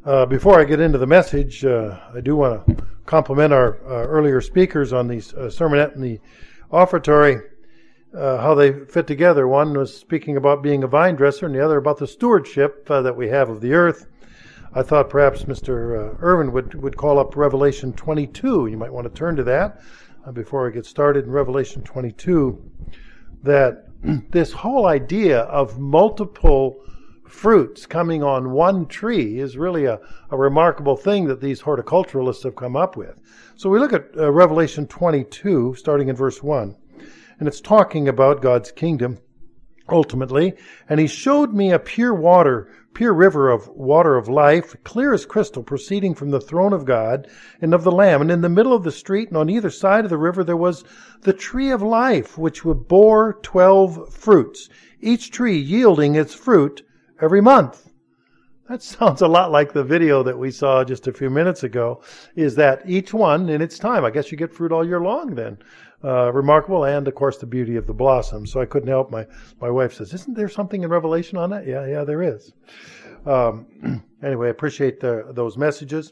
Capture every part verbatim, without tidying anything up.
Uh, before I get into the message, uh, I do want to compliment our uh, earlier speakers on the uh, sermonette and the offertory, uh, how they fit together. One was speaking about being a vine dresser, and the other about the stewardship uh, that we have of the earth. I thought perhaps Mister Uh, Irvin would, would call up Revelation twenty-two. You might want to turn to that uh, before I get started in Revelation twenty-two, that this whole idea of multiple fruits coming on one tree is really a, a remarkable thing that these horticulturalists have come up with. So we look at uh, Revelation twenty-two, starting in verse one, and it's talking about God's kingdom ultimately. And he showed me a pure water, pure river of water of life, clear as crystal, proceeding from the throne of God and of the Lamb. And in the middle of the street and on either side of the river there was the tree of life, which would bore twelve fruits, each tree yielding its fruit every month. That sounds a lot like the video that we saw just a few minutes ago, is that each one in its time. I guess you get fruit all year long then. Uh, remarkable, and of course the beauty of the blossom. So I couldn't help, my, my wife says, isn't there something in Revelation on that? Yeah, yeah, there is. Um, anyway, I appreciate the, those messages.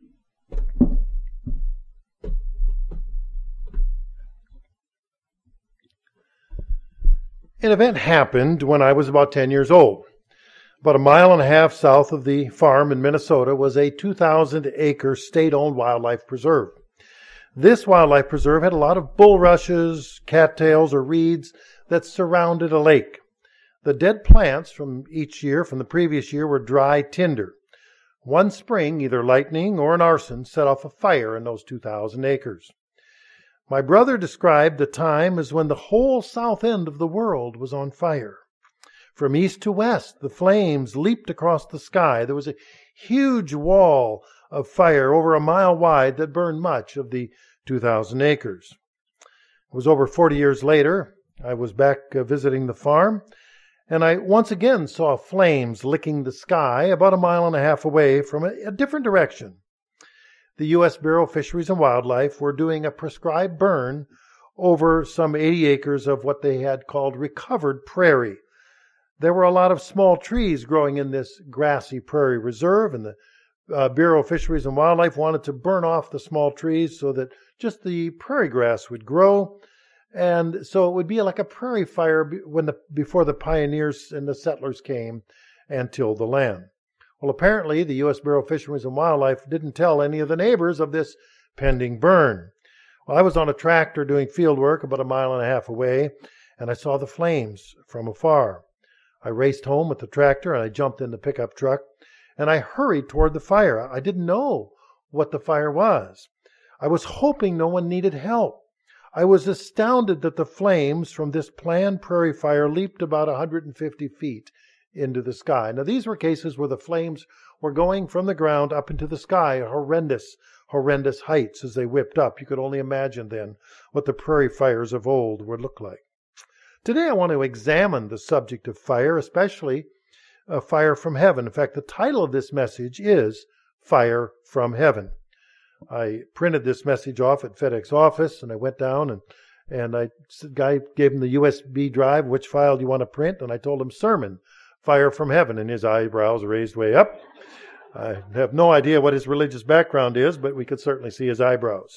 An event happened when I was about ten years old. About a mile and a half south of the farm in Minnesota was a two thousand acre state-owned wildlife preserve. This wildlife preserve had a lot of bulrushes, cattails, or reeds that surrounded a lake. The dead plants from each year, from the previous year, were dry tinder. One spring, either lightning or an arson set off a fire in those two thousand acres. My brother described the time as when the whole south end of the world was on fire. From east to west, the flames leaped across the sky. There was a huge wall of fire over a mile wide that burned much of the two thousand acres. It was over forty years later. I was back uh, visiting the farm, and I once again saw flames licking the sky about a mile and a half away from a, a different direction. The U S Bureau of Fisheries and Wildlife were doing a prescribed burn over some eighty acres of what they had called recovered prairie. There were a lot of small trees growing in this grassy prairie reserve, and the uh, Bureau of Fisheries and Wildlife wanted to burn off the small trees so that just the prairie grass would grow, and so it would be like a prairie fire when the, before the pioneers and the settlers came and tilled the land. Well, apparently the U S Bureau of Fisheries and Wildlife didn't tell any of the neighbors of this pending burn. Well, I was on a tractor doing field work about a mile and a half away, and I saw the flames from afar. I raced home with the tractor, and I jumped in the pickup truck, and I hurried toward the fire. I didn't know what the fire was. I was hoping no one needed help. I was astounded that the flames from this planned prairie fire leaped about one hundred fifty feet into the sky. Now, these were cases where the flames were going from the ground up into the sky, horrendous, horrendous heights as they whipped up. You could only imagine then what the prairie fires of old would look like. Today I want to examine the subject of fire, especially a fire from heaven. In fact, the title of this message is Fire from Heaven. I printed this message off at FedEx office, and I went down and and I the guy gave him the U S B drive. Which file do you want to print? And I told him Sermon, Fire from Heaven, and his eyebrows raised way up. I have no idea what his religious background is, but we could certainly see his eyebrows.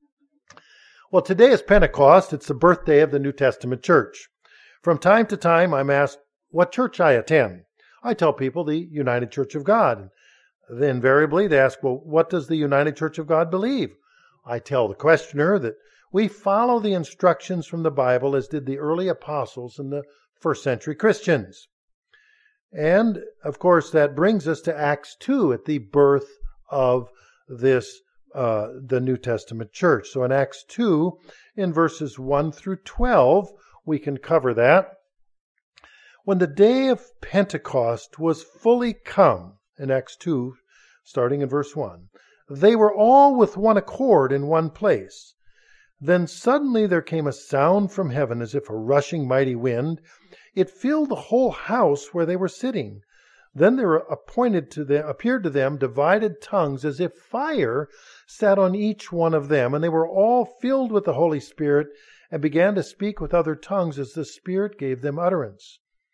Well, today is Pentecost. It's the birthday of the New Testament church. From time to time, I'm asked what church I attend. I tell people the United Church of God. Then invariably they ask, well, what does the United Church of God believe? I tell the questioner that we follow the instructions from the Bible as did the early apostles and the first century Christians. And, of course, that brings us to Acts two at the birth of this Uh, the New Testament church. So in Acts two, in verses one through twelve, we can cover that. When the day of Pentecost was fully come, in Acts two, starting in verse one, they were all with one accord in one place. Then suddenly there came a sound from heaven as if a rushing mighty wind. It filled the whole house where they were sitting. Then there appointed to them, appeared to them divided tongues as if fire sat on each one of them, and they were all filled with the Holy Spirit and began to speak with other tongues as the Spirit gave them utterance.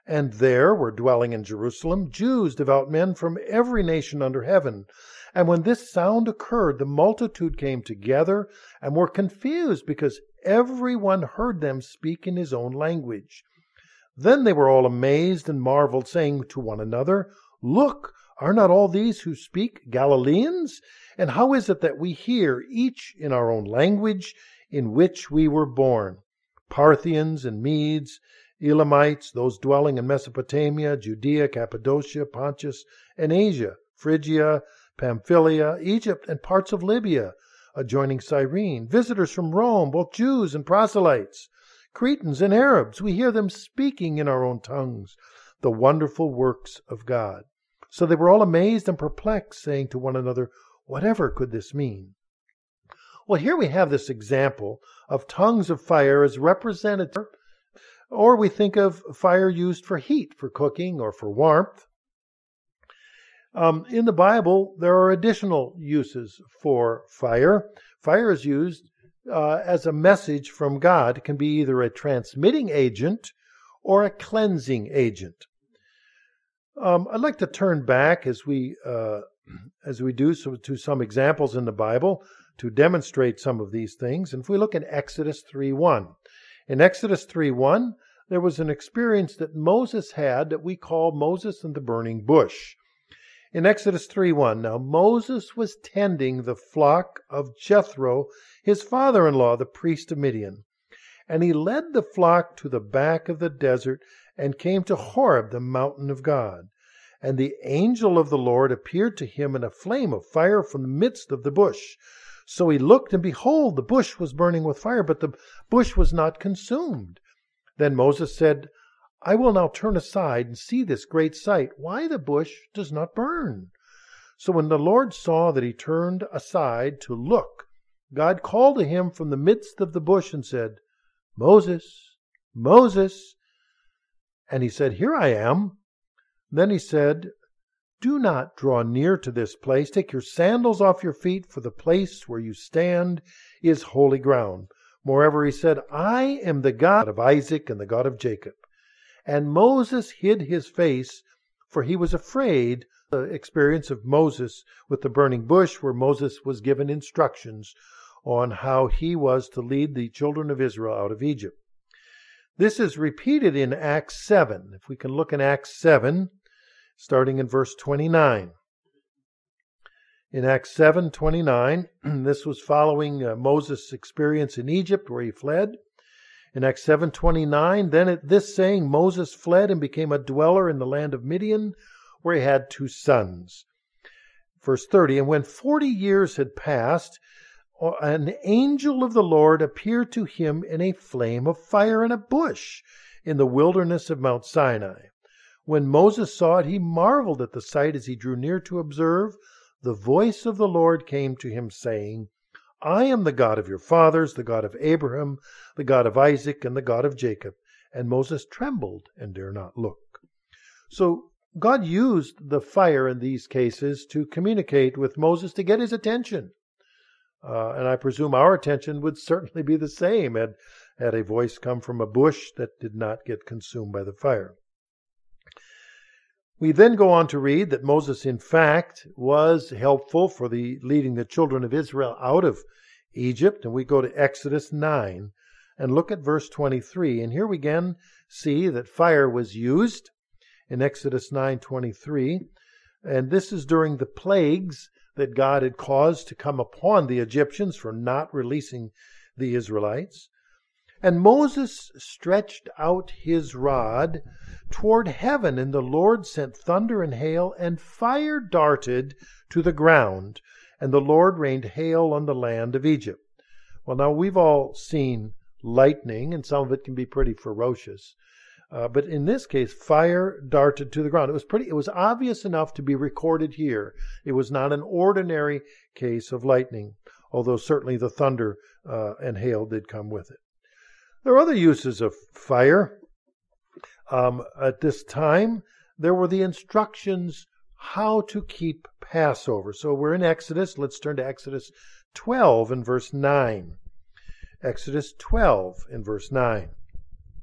And there were dwelling in Jerusalem Jews, devout men from every nation under heaven. And when this sound occurred, the multitude came together and were confused, because everyone heard them speak in his own language. Then they were all amazed and marveled, saying to one another, Look, are not all these who speak Galileans? And how is it that we hear, each in our own language, in which we were born? Parthians and Medes, Elamites, those dwelling in Mesopotamia, Judea, Cappadocia, Pontus, and Asia, Phrygia, Pamphylia, Egypt, and parts of Libya, adjoining Cyrene, visitors from Rome, both Jews and proselytes, Cretans and Arabs, we hear them speaking in our own tongues the wonderful works of God. So they were all amazed and perplexed, saying to one another, Whatever could this mean? Well, here we have this example of tongues of fire as representative, or we think of fire used for heat, for cooking, or for warmth. Um, in the Bible, there are additional uses for fire. Fire is used uh, as a message from God. It can be either a transmitting agent or a cleansing agent. Um, I'd like to turn back as we uh, as we do so, to some examples in the Bible to demonstrate some of these things. And if we look at Exodus three one, in Exodus three one, there was an experience that Moses had that we call Moses and the burning bush. In Exodus three one, now Moses was tending the flock of Jethro, his father-in-law, the priest of Midian. And he led the flock to the back of the desert and came to Horeb, the mountain of God. And the angel of the Lord appeared to him in a flame of fire from the midst of the bush. So he looked, and behold, the bush was burning with fire, but the bush was not consumed. Then Moses said, I will now turn aside and see this great sight, why the bush does not burn. So when the Lord saw that he turned aside to look, God called to him from the midst of the bush and said, Moses, Moses. And he said, Here I am. Then he said, Do not draw near to this place. Take your sandals off your feet, for the place where you stand is holy ground. Moreover, he said, I am the God of Isaac and the God of Jacob. And Moses hid his face, for he was afraid. The experience of Moses with the burning bush, where Moses was given instructions on how he was to lead the children of Israel out of Egypt. This is repeated in Acts seven. If we can look in Acts seven, starting in verse twenty-nine. In Acts seven twenty-nine, this was following uh, Moses' experience in Egypt, where he fled. In Acts seven twenty-nine, then at this saying, Moses fled and became a dweller in the land of Midian, where he had two sons. Verse thirty, and when forty years had passed, an angel of the Lord appeared to him in a flame of fire in a bush in the wilderness of Mount Sinai. When Moses saw it, he marveled at the sight as he drew near to observe. The voice of the Lord came to him, saying, I am the God of your fathers, the God of Abraham, the God of Isaac, and the God of Jacob. And Moses trembled and dare not look. So God used the fire in these cases to communicate with Moses to get his attention. Uh, and I presume our attention would certainly be the same had, had a voice come from a bush that did not get consumed by the fire. We then go on to read that Moses, in fact, was helpful for the leading the children of Israel out of Egypt. And we go to Exodus nine and look at verse twenty-three. And here we again see that fire was used in Exodus nine twenty-three. And this is during the plagues that God had caused to come upon the Egyptians for not releasing the Israelites. And Moses stretched out his rod toward heaven, and the Lord sent thunder and hail, and fire darted to the ground, and the Lord rained hail on the land of Egypt. Well, now we've all seen lightning, and some of it can be pretty ferocious. Uh, but in this case, fire darted to the ground. It was pretty, it was obvious enough to be recorded here. It was not an ordinary case of lightning, although certainly the thunder uh, and hail did come with it. There are other uses of fire. Um, at this time, there were the instructions how to keep Passover. So we're in Exodus. Let's turn to Exodus twelve and verse nine. Exodus twelve and verse nine.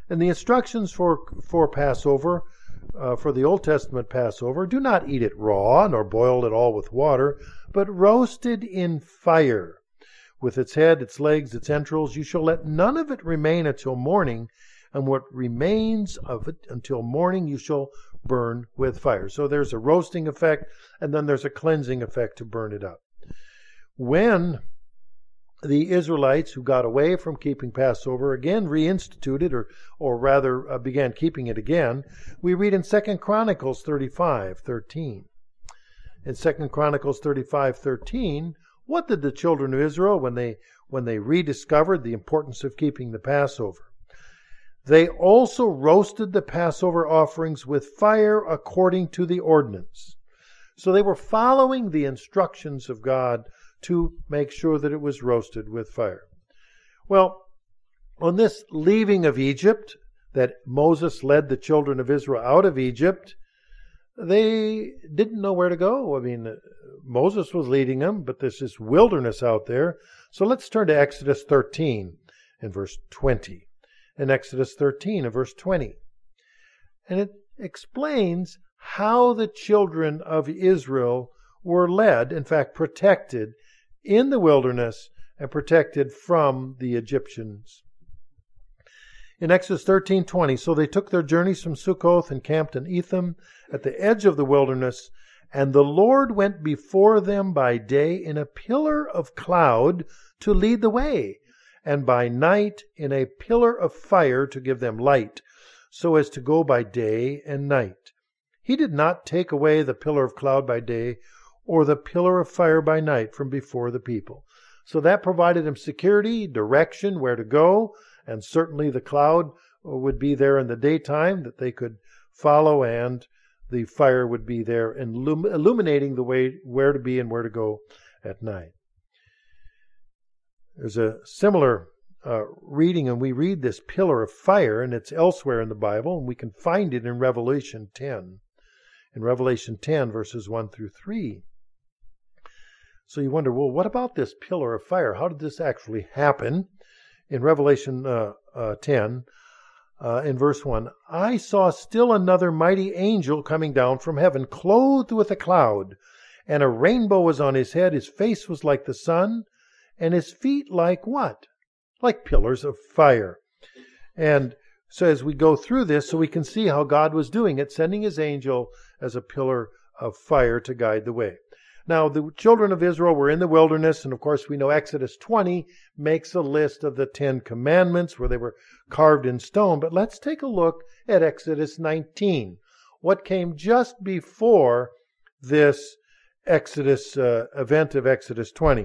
And the instructions for, for Passover, uh, for the Old Testament Passover, do not eat it raw, nor boil it all with water, but roasted in fire. With its head, its legs, its entrails, you shall let none of it remain until morning, and what remains of it until morning you shall burn with fire. So there's a roasting effect, and then there's a cleansing effect to burn it up. When the Israelites who got away from keeping Passover again reinstituted, or or rather uh, began keeping it again, we read in Second Chronicles thirty-five thirteen. In Second Chronicles thirty-five thirteen, what did the children of Israel, when they when they rediscovered the importance of keeping the Passover? They also roasted the Passover offerings with fire according to the ordinance. So they were following the instructions of God to make sure that it was roasted with fire. Well, on this leaving of Egypt, that Moses led the children of Israel out of Egypt, they didn't know where to go. I mean, Moses was leading them, but there's this wilderness out there. So let's turn to Exodus thirteen and verse twenty. In Exodus thirteen and verse twenty. And it explains how the children of Israel were led, in fact protected, in the wilderness and protected from the Egyptians. In Exodus thirteen twenty, so they took their journeys from Sukkoth and camped in Etham at the edge of the wilderness, and the Lord went before them by day in a pillar of cloud to lead the way, and by night in a pillar of fire to give them light, so as to go by day and night. He did not take away the pillar of cloud by day or the pillar of fire by night from before the people. So that provided them security, direction, where to go, and certainly the cloud would be there in the daytime that they could follow, and the fire would be there illum- illuminating the way where to be and where to go at night. There's a similar uh, reading, and we read this pillar of fire, and it's elsewhere in the Bible, and we can find it in Revelation ten. In Revelation ten, verses one through three. So you wonder, well, what about this pillar of fire? How did this actually happen? In Revelation uh, uh, ten, uh, in verse one, I saw still another mighty angel coming down from heaven, clothed with a cloud, and a rainbow was on his head. His face was like the sun, and his feet like what? Like pillars of fire. And so as we go through this, so we can see how God was doing it, sending his angel as a pillar of fire to guide the way. Now, the children of Israel were in the wilderness, and of course we know Exodus twenty makes a list of the Ten Commandments where they were carved in stone. But let's take a look at Exodus nineteen, what came just before this Exodus uh, event of Exodus twenty.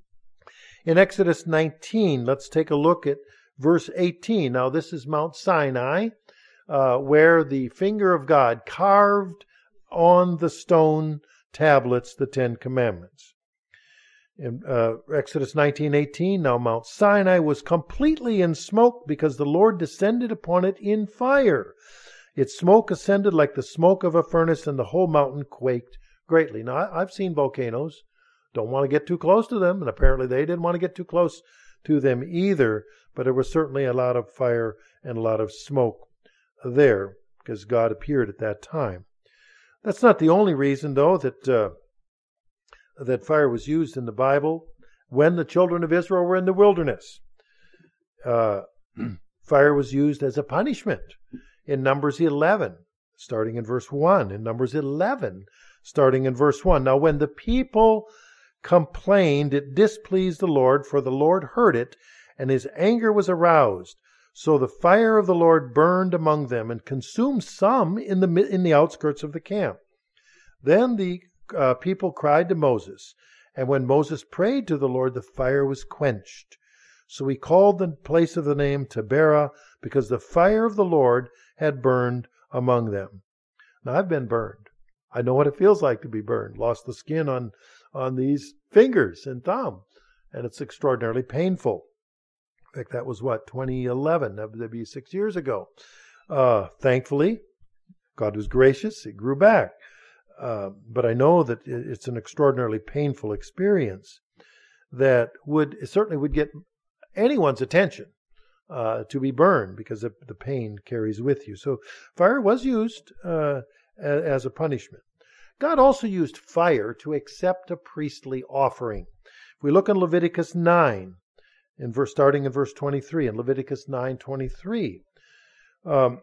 In Exodus nineteen, let's take a look at verse eighteen. Now, this is Mount Sinai, uh, where the finger of God carved on the stone tablets the Ten Commandments. In uh, Exodus nineteen eighteen, now Mount Sinai was completely in smoke because the Lord descended upon it in fire. Its smoke ascended like the smoke of a furnace, and the whole mountain quaked greatly. Now, I, I've seen volcanoes. Don't want to get too close to them, and apparently they didn't want to get too close to them either, but there was certainly a lot of fire and a lot of smoke there because God appeared at that time. That's not the only reason, though, that uh, that fire was used in the Bible when the children of Israel were in the wilderness. Uh, fire was used as a punishment in Numbers eleven, starting in verse one. In Numbers eleven, starting in verse one. Now, when the people complained, it displeased the Lord, for the Lord heard it, and his anger was aroused. So the fire of the Lord burned among them and consumed some in the in the outskirts of the camp. Then the uh, people cried to Moses, and when Moses prayed to the Lord, the fire was quenched. So he called the place of the name Taberah, because the fire of the Lord had burned among them. Now, I've been burned. I know what it feels like to be burned. Lost the skin on, on these fingers and thumb, and it's extraordinarily painful. In fact, that was what, twenty eleven, that would be six years ago. Uh, thankfully, God was gracious, it grew back. Uh, but I know that it's an extraordinarily painful experience that would, it certainly would get anyone's attention. uh, to be burned because the, the pain carries with you. So fire was used uh, as a punishment. God also used fire to accept a priestly offering. If we look in Leviticus nine, in verse starting in verse twenty-three, in Leviticus nine twenty-three, um,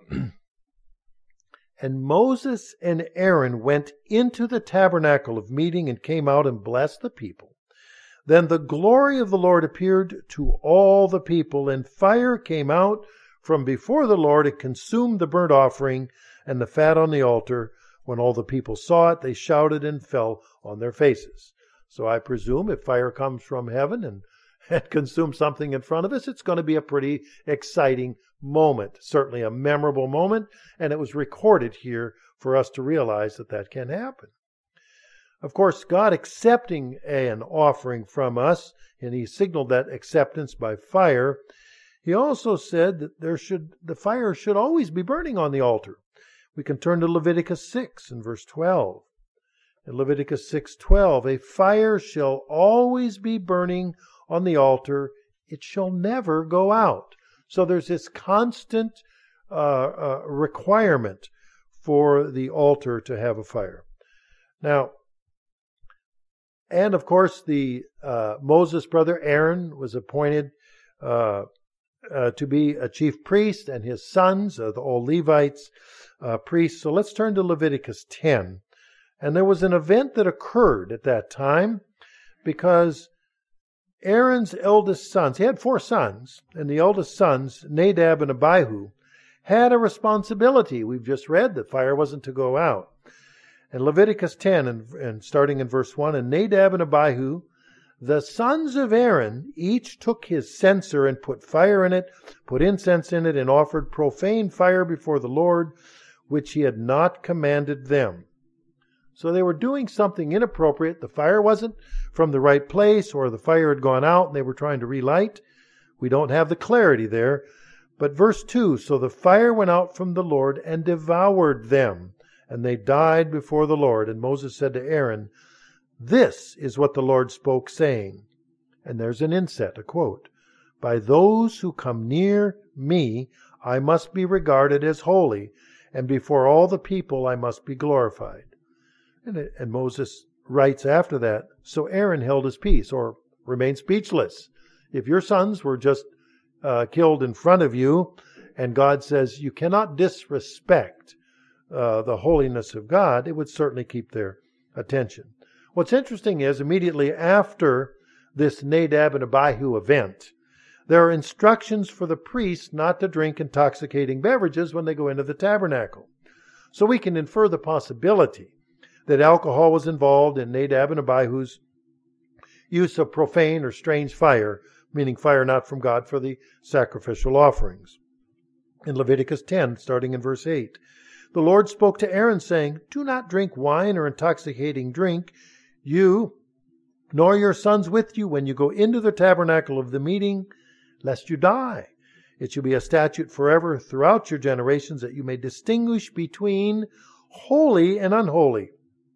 and Moses and Aaron went into the tabernacle of meeting and came out and blessed the people. Then the glory of the Lord appeared to all the people, and fire came out from before the Lord and consumed the burnt offering and the fat on the altar. When all the people saw it, they shouted and fell on their faces. So I presume if fire comes from heaven and, and consumes something in front of us, it's going to be a pretty exciting moment, certainly a memorable moment, and it was recorded here for us to realize that that can happen. Of course, God accepting an offering from us, and He signaled that acceptance by fire, He also said that there should the fire should always be burning on the altar. We can turn to Leviticus six and verse twelve. In Leviticus six twelve, a fire shall always be burning on the altar. It shall never go out. So there's this constant uh, uh, requirement for the altar to have a fire. Now, and of course, the uh, Moses' brother Aaron was appointed uh, uh, to be a chief priest, and his sons, uh, the old Levites, uh, priests. So let's turn to Leviticus ten. And there was an event that occurred at that time because Aaron's eldest sons, he had four sons, and the eldest sons, Nadab and Abihu, had a responsibility. We've just read that fire wasn't to go out. In Leviticus ten, and, and starting in verse one, and Nadab and Abihu, the sons of Aaron, each took his censer and put fire in it, put incense in it, and offered profane fire before the Lord, which he had not commanded them. So they were doing something inappropriate. The fire wasn't from the right place, or the fire had gone out and they were trying to relight. We don't have the clarity there. But verse two, so the fire went out from the Lord and devoured them, and they died before the Lord. And Moses said to Aaron, this is what the Lord spoke, saying, and there's an inset, a quote, by those who come near me, I must be regarded as holy, and before all the people I must be glorified. And, it, and Moses writes after that, so Aaron held his peace, or remained speechless. If your sons were just uh, killed in front of you, and God says you cannot disrespect uh, the holiness of God, it would certainly keep their attention. What's interesting is, immediately after this Nadab and Abihu event, there are instructions for the priests not to drink intoxicating beverages when they go into the tabernacle. So we can infer the possibility that alcohol was involved in Nadab and Abihu's use of profane or strange fire, meaning fire not from God, for the sacrificial offerings. In Leviticus ten, starting in verse eight, the Lord spoke to Aaron, saying, do not drink wine or intoxicating drink, you nor your sons with you, when you go into the tabernacle of the meeting, lest you die. It shall be a statute forever throughout your generations, that you may distinguish between holy and unholy,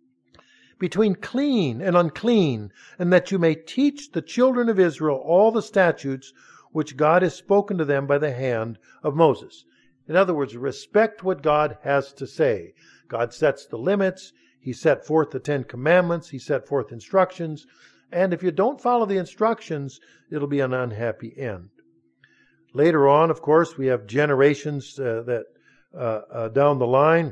between clean and unclean, and that you may teach the children of Israel all the statutes which God has spoken to them by the hand of Moses. In other words, respect what God has to say. God sets the limits. He set forth the Ten Commandments. He set forth instructions. And if you don't follow the instructions, it'll be an unhappy end. Later on, of course, we have generations uh, that uh, uh, down the line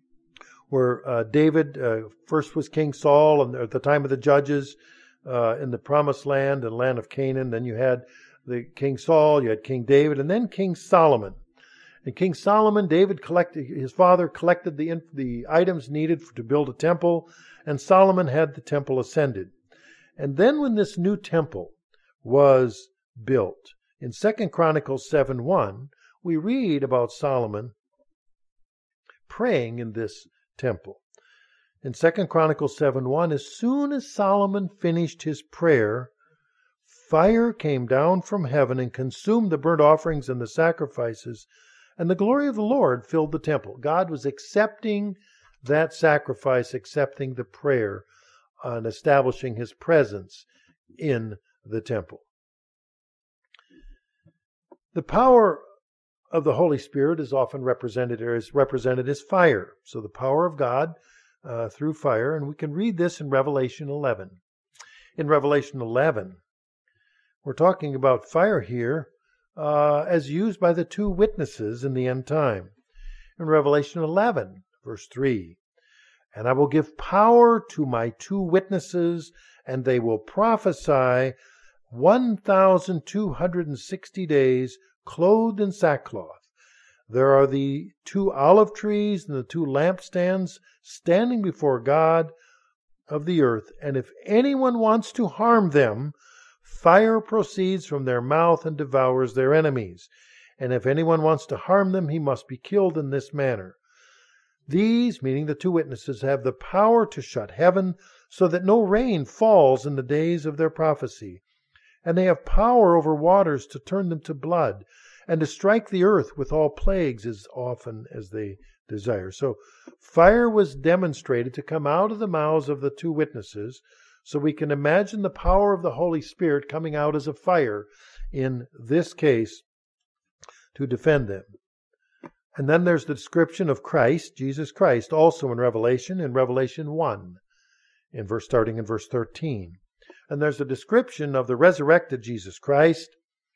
where uh, David, uh, first was King Saul, and at the time of the judges uh, in the Promised Land and land of Canaan. Then you had the King Saul, you had King David, and then King Solomon. And King Solomon, David collected, his father collected the, the items needed for, to build a temple, and Solomon had the temple ascended. And then when this new temple was built, in Second Chronicles seven one, we read about Solomon praying in this temple. In Second Chronicles seven one, as soon as Solomon finished his prayer, fire came down from heaven and consumed the burnt offerings and the sacrifices, and the glory of the Lord filled the temple. God was accepting that sacrifice, accepting the prayer, and establishing His presence in the temple. The power of the Holy Spirit is often represented or is represented as fire. So the power of God uh, through fire, and we can read this in Revelation eleven. In Revelation eleven, we're talking about fire here uh, as used by the two witnesses in the end time. In Revelation eleven, verse three, and I will give power to my two witnesses, and they will prophesy one thousand two hundred sixty days, clothed in sackcloth. There are the two olive trees and the two lampstands standing before God of the earth, and if anyone wants to harm them, fire proceeds from their mouth and devours their enemies. And if anyone wants to harm them, he must be killed in this manner. These, meaning the two witnesses, have the power to shut heaven so that no rain falls in the days of their prophecy. And they have power over waters to turn them to blood, and to strike the earth with all plagues as often as they desire. So fire was demonstrated to come out of the mouths of the two witnesses, so we can imagine the power of the Holy Spirit coming out as a fire in this case to defend them. And then there's the description of Christ, Jesus Christ, also in Revelation, in Revelation one, in verse starting in verse thirteen. And there's a description of the resurrected Jesus Christ.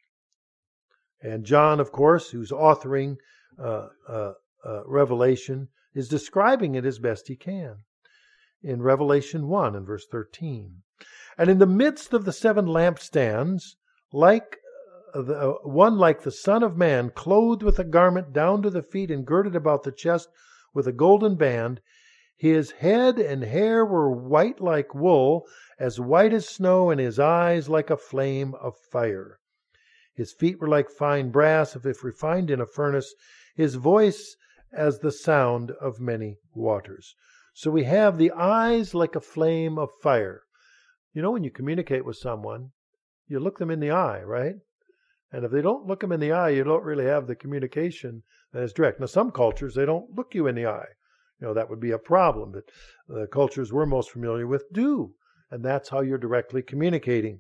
And John, of course, who's authoring uh, uh, uh, Revelation, is describing it as best he can. In Revelation one, in verse thirteen. And in the midst of the seven lampstands, like the, uh, one like the Son of Man, clothed with a garment down to the feet and girded about the chest with a golden band, his head and hair were white like wool, as white as snow, and his eyes like a flame of fire. His feet were like fine brass, if refined in a furnace, his voice as the sound of many waters. So we have the eyes like a flame of fire. You know, when you communicate with someone, you look them in the eye, right? And if they don't look them in the eye, you don't really have the communication that is direct. Now, some cultures, they don't look you in the eye. You know, that would be a problem, but the cultures we're most familiar with do. And that's how you're directly communicating.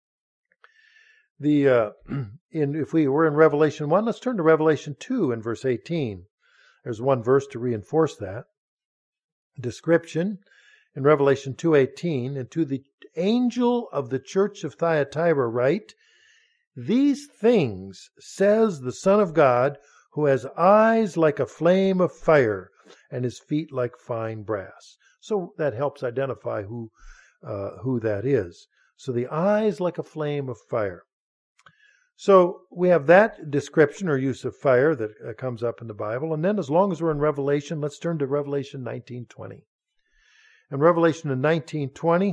The uh, in if we were in Revelation one, let's turn to Revelation two in verse eighteen. There's one verse to reinforce that. Description in Revelation two eighteen, and to the angel of the church of Thyatira write, these things says the Son of God, who has eyes like a flame of fire, and his feet like fine brass. So that helps identify who uh, who that is. So the eyes like a flame of fire. So we have that description or use of fire that uh, comes up in the Bible. And then as long as we're in Revelation, let's turn to Revelation nineteen twenty. In Revelation in nineteen twenty,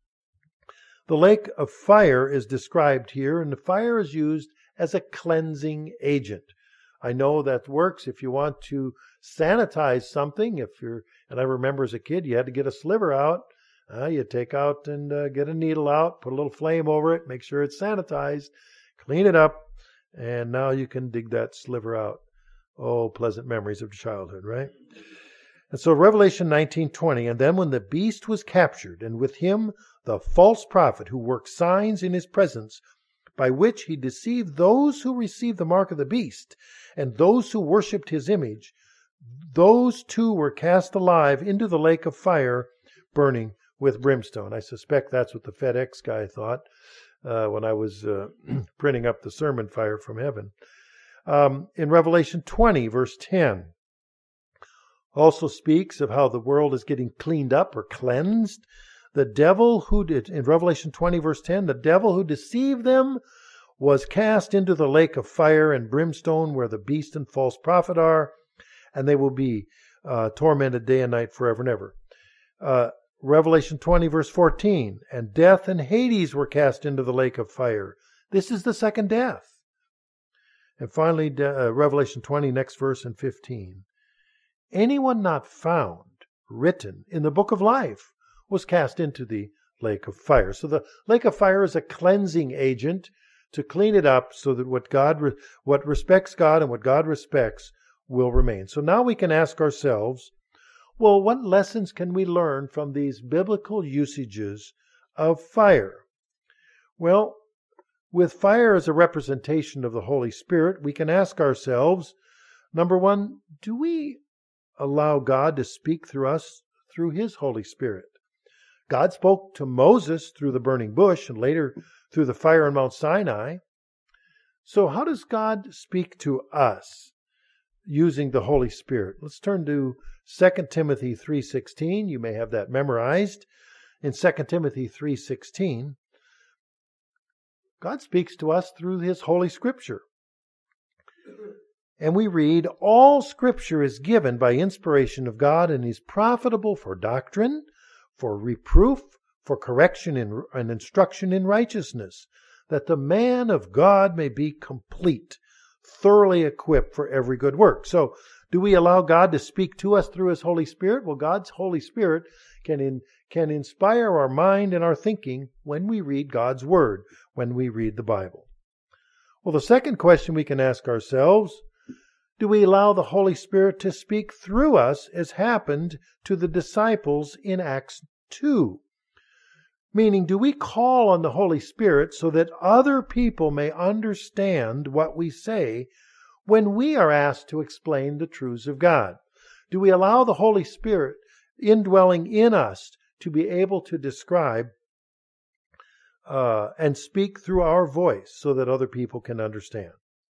the lake of fire is described here, and the fire is used as a cleansing agent. I know that works if you want to sanitize something. If you're, and I remember as a kid, you had to get a sliver out. Uh, you take out and uh, get a needle out, put a little flame over it, make sure it's sanitized, clean it up, and now you can dig that sliver out. Oh, pleasant memories of childhood, right? And so Revelation nineteen twenty, and then when the beast was captured, and with him the false prophet who worked signs in his presence, by which he deceived those who received the mark of the beast, and those who worshipped his image, those two were cast alive into the lake of fire, burning with brimstone. I suspect that's what the FedEx guy thought uh, when I was uh, printing up the sermon Fire from Heaven. Um, in Revelation twenty, verse ten, also speaks of how the world is getting cleaned up or cleansed. The devil who did, in Revelation twenty, verse ten, the devil who deceived them was cast into the lake of fire and brimstone where the beast and false prophet are, and they will be uh, tormented day and night forever and ever. Uh, Revelation twenty, verse fourteen, and death and Hades were cast into the lake of fire. This is the second death. And finally, uh, Revelation twenty, next verse in fifteen. Anyone not found written in the book of life was cast into the lake of fire. So the lake of fire is a cleansing agent to clean it up so that what God, what respects God and what God respects will remain. So now we can ask ourselves, well, what lessons can we learn from these biblical usages of fire? Well, With fire as a representation of the Holy Spirit, we can ask ourselves, number one, do we allow God to speak through us through His Holy Spirit? God spoke to Moses through the burning bush and later through the fire on Mount Sinai. So how does God speak to us using the Holy Spirit? Let's turn to Second Timothy three sixteen. You may have that memorized. In Second Timothy three sixteen, God speaks to us through His Holy Scripture. And we read, all Scripture is given by inspiration of God and is profitable for doctrine, for reproof, for correction in, and instruction in righteousness, that the man of God may be complete, thoroughly equipped for every good work. So, do we allow God to speak to us through His Holy Spirit? Well, God's Holy Spirit can in, can inspire our mind and our thinking when we read God's Word, when we read the Bible. Well, the second question we can ask ourselves, do we allow the Holy Spirit to speak through us as happened to the disciples in Acts two? Meaning, do we call on the Holy Spirit so that other people may understand what we say when we are asked to explain the truths of God? Do we allow the Holy Spirit indwelling in us to be able to describe uh, and speak through our voice so that other people can understand?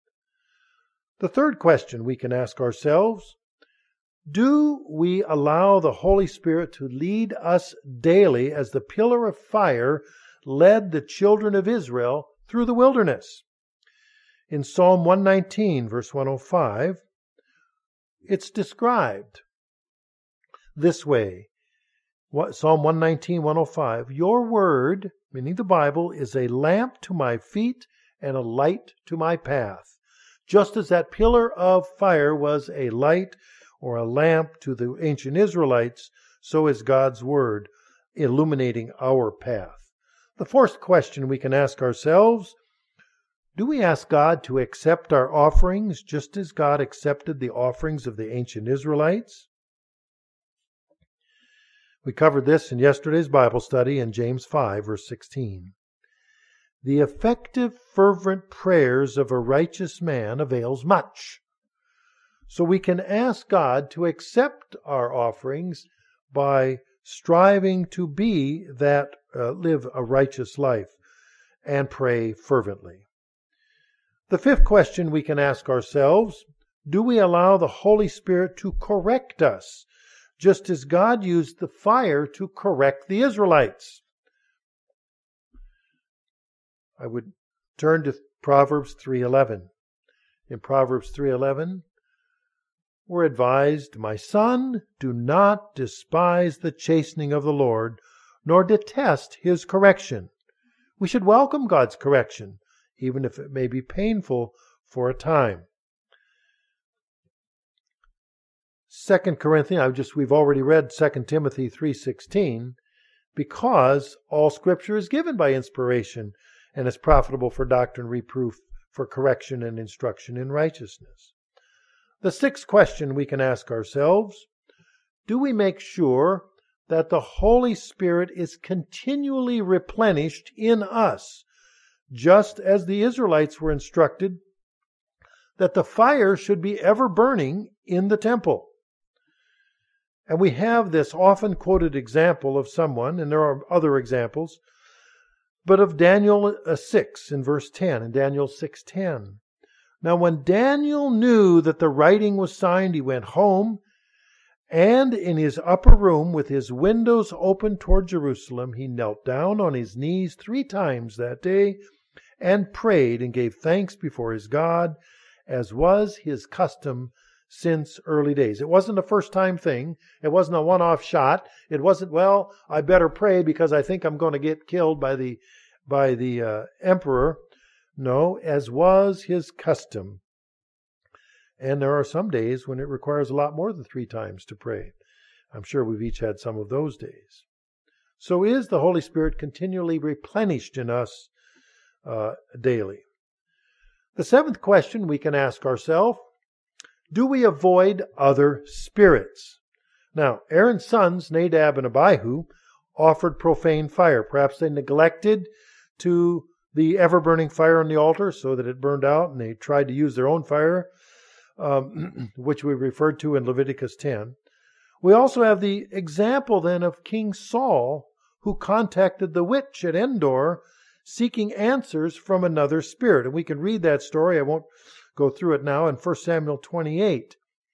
The third question we can ask ourselves, do we allow the Holy Spirit to lead us daily as the pillar of fire led the children of Israel through the wilderness? In Psalm one nineteen, verse one oh five, it's described this way. Psalm one nineteen, one oh five, your word, meaning the Bible, is a lamp to my feet and a light to my path. Just as that pillar of fire was a light or a lamp to the ancient Israelites, so is God's Word illuminating our path. The fourth question we can ask ourselves, do we ask God to accept our offerings just as God accepted the offerings of the ancient Israelites? We covered this in yesterday's Bible study in James five, verse sixteen. The effective, fervent prayers of a righteous man avails much. So we can ask God to accept our offerings by striving to be that, uh, live a righteous life and pray fervently. The fifth question we can ask ourselves, do we allow the Holy Spirit to correct us, just as God used the fire to correct the Israelites? I would turn to Proverbs three eleven. In Proverbs three eleven, we're advised, my son, do not despise the chastening of the Lord, nor detest His correction. We should welcome God's correction, even if it may be painful for a time. Second Corinthians, I've just we've already read Second Timothy three sixteen, because all Scripture is given by inspiration and is profitable for doctrine, reproof, for correction and instruction in righteousness. The sixth question we can ask ourselves, do we make sure that the Holy Spirit is continually replenished in us, just as the Israelites were instructed that the fire should be ever burning in the temple? And we have this often quoted example of someone, and there are other examples, but of Daniel six in verse ten, in Daniel six ten. Now when Daniel knew that the writing was signed, he went home, and in his upper room, with his windows open toward Jerusalem, he knelt down on his knees three times that day, and prayed and gave thanks before his God, as was his custom since early days. It wasn't a first-time thing. It wasn't a one-off shot. It wasn't, well, I better pray because I think I'm going to get killed by the by the uh, emperor. No, as was his custom. And there are some days when it requires a lot more than three times to pray. I'm sure we've each had some of those days. So is the Holy Spirit continually replenished in us uh, daily? The seventh question we can ask ourselves, do we avoid other spirits? Now, Aaron's sons, Nadab and Abihu, offered profane fire. Perhaps they neglected to the ever-burning fire on the altar so that it burned out, and they tried to use their own fire, um, which we referred to in Leviticus ten. We also have the example then of King Saul, who contacted the witch at Endor seeking answers from another spirit. And we can read that story. I won't go through it now in First Samuel twenty-eight.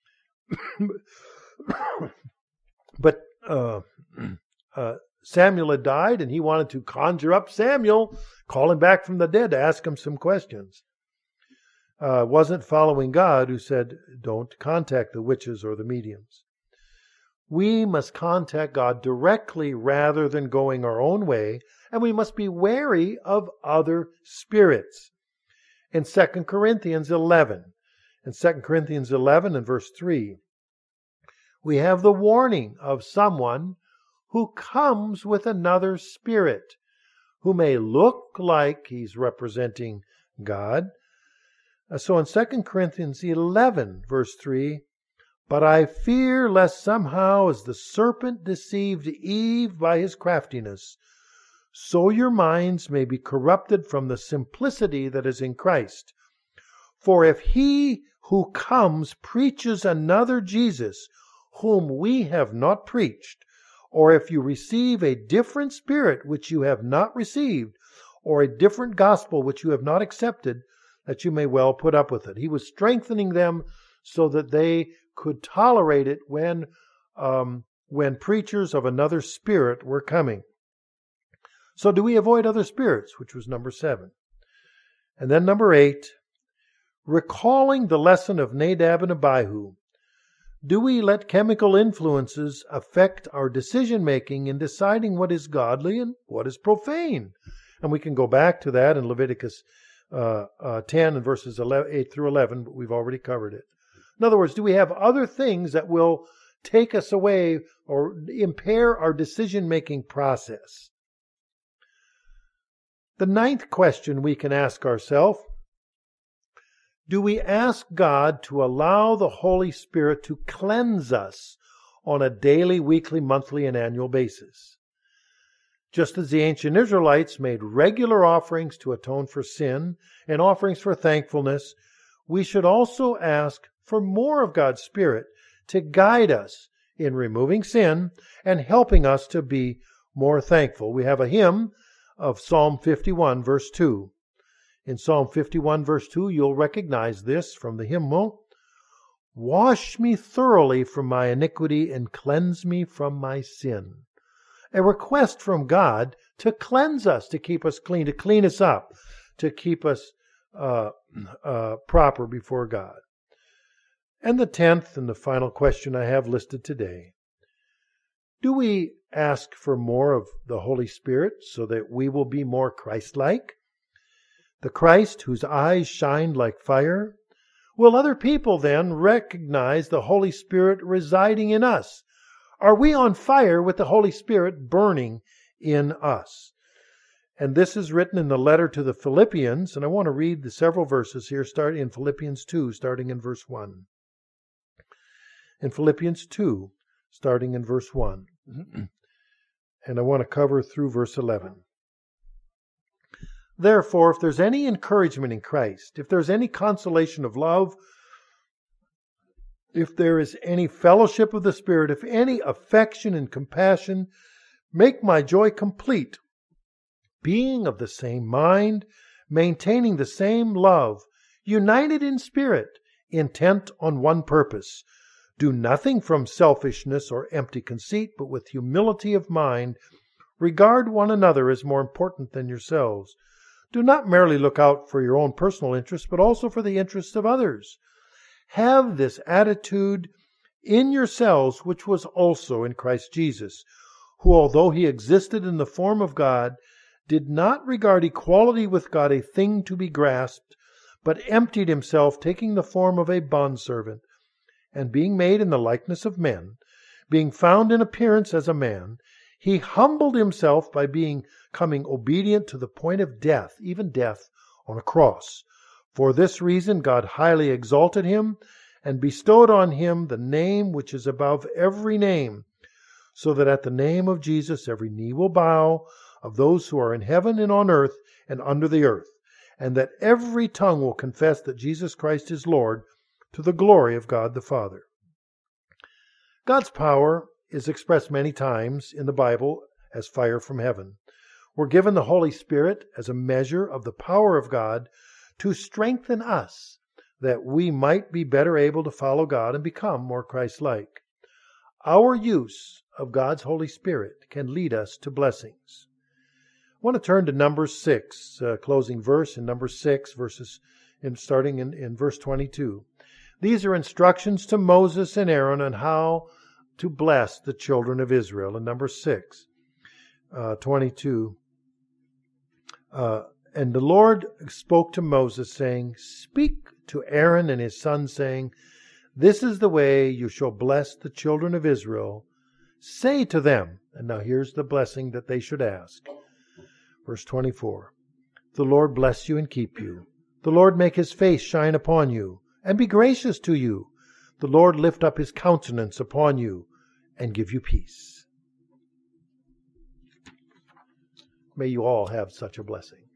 But uh, uh, Samuel had died, and he wanted to conjure up Samuel, call him back from the dead to ask him some questions. Uh, wasn't following God, who said, don't contact the witches or the mediums. We must contact God directly rather than going our own way, and we must be wary of other spirits. In Second Corinthians eleven, in Second Corinthians eleven and verse three, we have the warning of someone who comes with another spirit, who may look like he's representing God. So in Second Corinthians eleven, verse three, but I fear lest somehow as the serpent deceived Eve by his craftiness, so your minds may be corrupted from the simplicity that is in Christ. For if he who comes preaches another Jesus, whom we have not preached, or if you receive a different spirit which you have not received, or a different gospel which you have not accepted, that you may well put up with it. He was strengthening them so that they could tolerate it when, um, when preachers of another spirit were coming. So do we avoid other spirits, which was number seven. And then number eight, recalling the lesson of Nadab and Abihu, do we let chemical influences affect our decision-making in deciding what is godly and what is profane? And we can go back to that in Leviticus uh, uh, ten and verses eight through eleven, but we've already covered it. In other words, do we have other things that will take us away or impair our decision-making process? The ninth question we can ask ourselves, do we ask God to allow the Holy Spirit to cleanse us on a daily, weekly, monthly, and annual basis? Just as the ancient Israelites made regular offerings to atone for sin and offerings for thankfulness, we should also ask for more of God's Spirit to guide us in removing sin and helping us to be more thankful. We have a hymn of Psalm fifty-one, verse two. In Psalm fifty-one, verse two, you'll recognize this from the hymnal. Wash me thoroughly from my iniquity and cleanse me from my sin. A request from God to cleanse us, to keep us clean, to clean us up, to keep us uh, uh, proper before God. And the tenth and the final question I have listed today. Do we ask for more of the Holy Spirit so that we will be more Christ-like? The Christ whose eyes shined like fire? Will other people then recognize the Holy Spirit residing in us? Are we on fire with the Holy Spirit burning in us? And this is written in the letter to the Philippians, and I want to read the several verses here, starting in Philippians two, starting in verse one. In Philippians two, starting in verse one. And I want to cover through verse eleven. Therefore, if there's any encouragement in Christ, if there's any consolation of love, if there is any fellowship of the Spirit, if any affection and compassion, make my joy complete, being of the same mind, maintaining the same love, united in spirit, intent on one purpose. Do nothing from selfishness or empty conceit, but with humility of mind, regard one another as more important than yourselves. Do not merely look out for your own personal interests, but also for the interests of others. Have this attitude in yourselves, which was also in Christ Jesus, who, although he existed in the form of God, did not regard equality with God a thing to be grasped, but emptied himself, taking the form of a bondservant, and being made in the likeness of men, being found in appearance as a man, he humbled himself by being coming obedient to the point of death, even death on a cross. For this reason God highly exalted him and bestowed on him the name which is above every name, so that at the name of Jesus every knee will bow, of those who are in heaven and on earth and under the earth, and that every tongue will confess that Jesus Christ is Lord, to the glory of God the Father. God's power is expressed many times in the Bible as fire from heaven. We're given the Holy Spirit as a measure of the power of God to strengthen us, that we might be better able to follow God and become more Christ-like. Our use of God's Holy Spirit can lead us to blessings. I want to turn to Numbers six, uh, closing verse in Numbers six, verses in, starting in, in verse twenty-two. These are instructions to Moses and Aaron on how to bless the children of Israel. In Numbers six, uh, twenty-two. Uh, and the Lord spoke to Moses, saying, Speak to Aaron and his sons, saying, This is the way you shall bless the children of Israel. Say to them, and now here's the blessing that they should ask. Verse twenty-four. The Lord bless you and keep you. The Lord make his face shine upon you, and be gracious to you. The Lord lift up his countenance upon you, and give you peace. May you all have such a blessing.